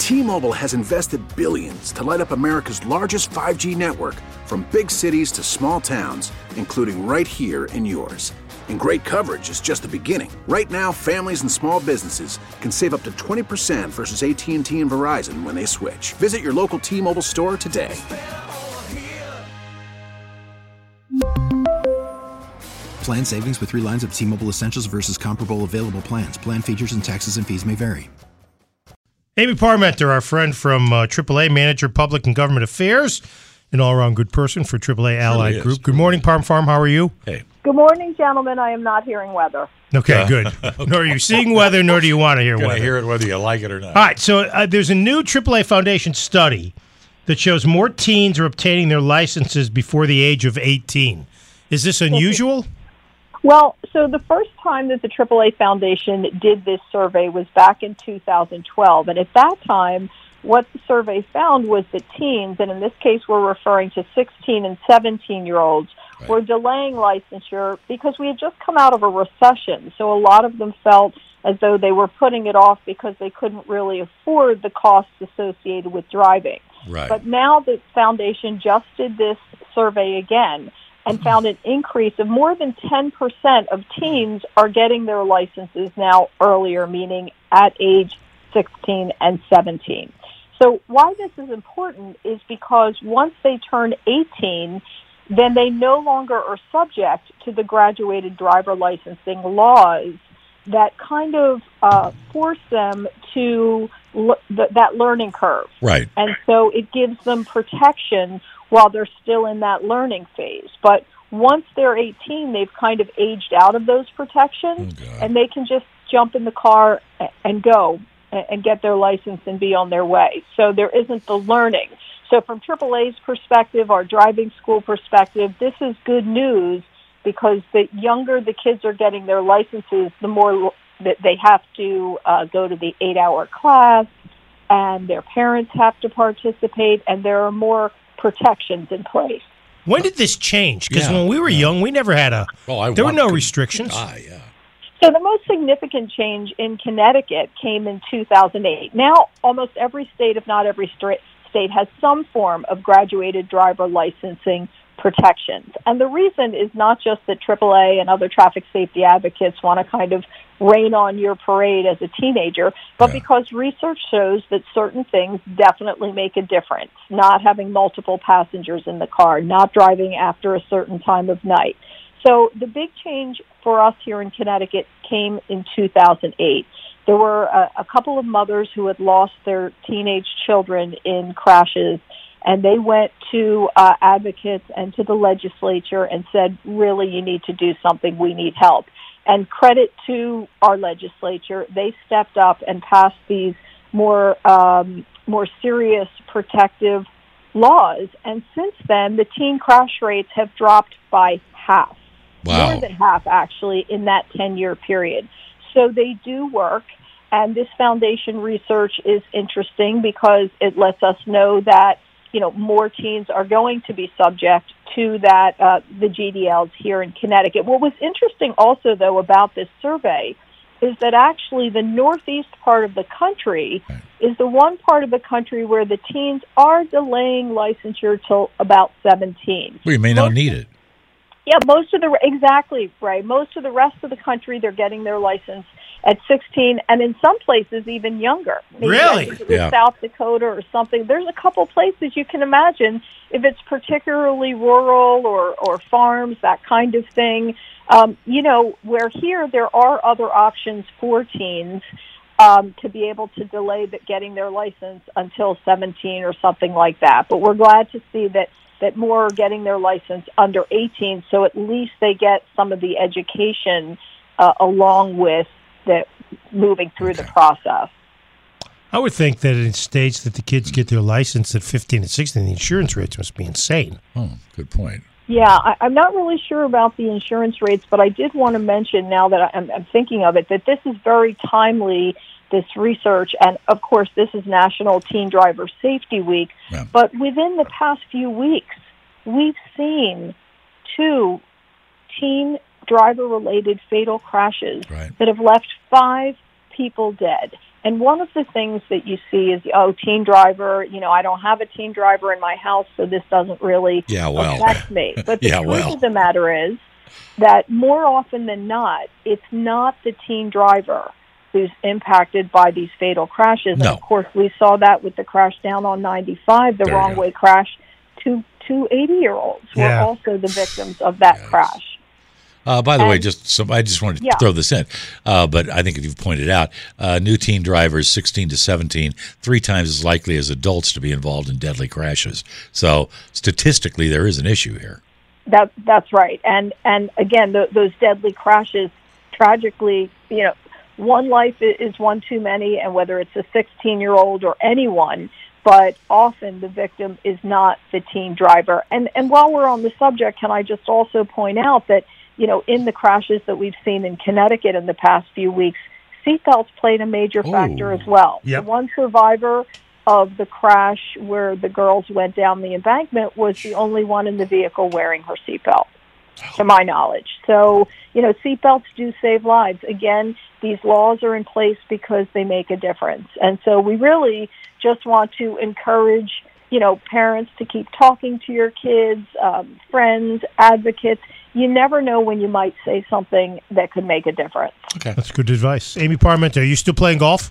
T-Mobile has invested billions to light up America's largest 5G network, from big cities to small towns, including right here in yours. And great coverage is just the beginning. Right now, families and small businesses can save up to 20% versus AT&T and Verizon when they switch. Visit your local T-Mobile store today. Plan savings with 3 lines of T-Mobile Essentials versus comparable available plans. Plan features and taxes and fees may vary. Amy Parmenter, our friend from AAA, Manager, Public and Government Affairs, an all-around good person for AAA Allied Group. Good morning, Parm Farm. How are you? Hey. Good morning, gentlemen. I am not hearing weather. Okay, good. Okay. Nor are you seeing weather, nor do you want to hear weather. Hear it whether you like it or not. All right, so there's a new AAA Foundation study that shows more teens are obtaining their licenses before the age of 18. Is this unusual? Well, so the first time that the AAA Foundation did this survey was back in 2012. And at that time, what the survey found was that teens, and in this case we're referring to 16 and 17-year-olds, were delaying licensure because we had just come out of a recession. So a lot of them felt as though they were putting it off because they couldn't really afford the costs associated with driving. Right. But now the foundation just did this survey again and found an increase of more than 10% of teens are getting their licenses now earlier, meaning at age 16 and 17. So why this is important is because once they turn 18, then they no longer are subject to the graduated driver licensing laws that kind of force them to that learning curve. Right. And so it gives them protection while they're still in that learning phase. But once they're 18, they've kind of aged out of those protections, and they can just jump in the car and go and get their license and be on their way. So there isn't the learning. So from AAA's perspective, our driving school perspective, this is good news because the younger the kids are getting their licenses, the more that they have to go to the 8-hour class, and their parents have to participate, and there are more protections in place. When did this change? Because when we were young, we never had there were no restrictions. So the most significant change in Connecticut came in 2008. Now, almost every state, if not every state, has some form of graduated driver licensing protections. And the reason is not just that AAA and other traffic safety advocates want to kind of rain on your parade as a teenager, but because research shows that certain things definitely make a difference. Not having multiple passengers in the car, not driving after a certain time of night. So the big change for us here in Connecticut came in 2008. There were a couple of mothers who had lost their teenage children in crashes, and they went to advocates and to the legislature and said, really, you need to do something. We need help. And credit to our legislature, they stepped up and passed these more serious protective laws. And since then, the teen crash rates have dropped by half. Wow. More than half, actually, in that 10-year period. So they do work, and this foundation research is interesting because it lets us know that, more teens are going to be subject to that, the GDLs here in Connecticut. What was interesting also, though, about this survey is that actually the northeast part of the country is the one part of the country where the teens are delaying licensure till about 17. Well, you may not need it. Yeah, exactly, right. Most of the rest of the country, they're getting their license at 16, and in some places even younger. Maybe really? South Dakota or something. There's a couple places you can imagine if it's particularly rural or farms, that kind of thing. Where here there are other options for teens to be able to delay getting their license until 17 or something like that. But we're glad to see that more are getting their license under 18, so at least they get some of the education along with moving through the process. I would think that in states that the kids get their license at 15 and 16, the insurance rates must be insane. Oh, good point. Yeah, I'm not really sure about the insurance rates, but I did want to mention, now that I'm thinking of it, that this is very timely, this research, and of course this is National Teen Driver Safety Week, but within the past few weeks, we've seen 2 teen driver-related fatal crashes that have left 5 people dead. And one of the things that you see is, teen driver, I don't have a teen driver in my house, so this doesn't really affect me. But the truth of the matter is that more often than not, it's not the teen driver who's impacted by these fatal crashes. No. And, of course, we saw that with the crash down on 95, the wrong-way crash. Two 80-years were also the victims of that crash. By the way, I just wanted to throw this in, but I think you've pointed out, new teen drivers, 16 to 17, 3 times as likely as adults to be involved in deadly crashes. So statistically, there is an issue here. That's right. And again, those deadly crashes, tragically, one life is one too many, and whether it's a 16-year-old or anyone, but often the victim is not the teen driver. And while we're on the subject, can I just also point out that, in the crashes that we've seen in Connecticut in the past few weeks, seatbelts played a major factor as well. Yep. The one survivor of the crash where the girls went down the embankment was the only one in the vehicle wearing her seatbelt, to my knowledge. So, seatbelts do save lives. Again, these laws are in place because they make a difference. And so we really just want to encourage, parents to keep talking to your kids, friends, advocates. You never know when you might say something that could make a difference. Okay, that's good advice. Amy Parmenter, are you still playing golf?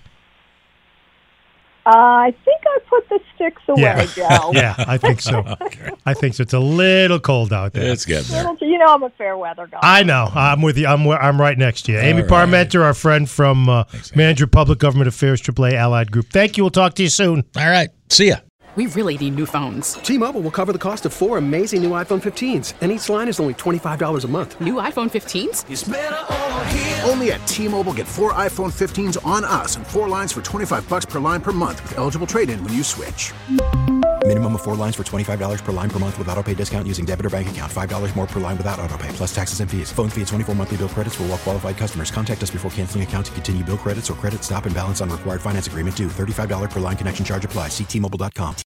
I think I put the sticks away, Joe. Yeah, I think so. I think so. It's a little cold out there. It's getting there. I'm a fair weather guy. I know. I'm with you. I'm right next to you. Amy Parmenter, our friend from Manager Public Government Affairs, AAA Allied Group. Thank you. We'll talk to you soon. All right. See ya. We really need new phones. T-Mobile will cover the cost of 4 amazing new iPhone 15s, and each line is only $25 a month. New iPhone 15s? It's better over here. Only at T-Mobile, get 4 iPhone 15s on us and 4 lines for $25 per line per month with eligible trade-in when you switch. Minimum of 4 lines for $25 per line per month with autopay discount using debit or bank account. $5 more per line without autopay, plus taxes and fees. Phone fee at 24 monthly bill credits for well-qualified customers. Contact us before canceling account to continue bill credits or credit stop and balance on required finance agreement due. $35 per line connection charge applies. See T-Mobile.com.